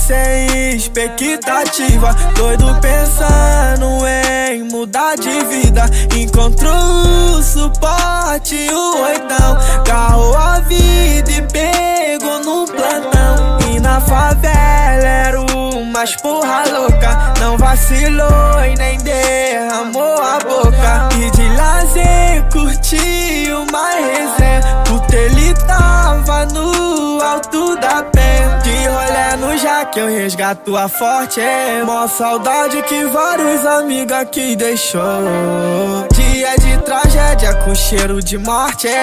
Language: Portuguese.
sem expectativa, doido pensando em mudar de vida. Encontrou o suporte, o oitão, carrou a vida e pegou no plantão. E na favela era umas porra louca, não vacilou e nem derramou a boca. E de lazer curtiu uma resenha, puta, ele tava no alto da penha. De rolé no Jaque eu resgato a forte, é mó saudade que vários amigos aqui deixou. Dia de tragédia com cheiro de morte,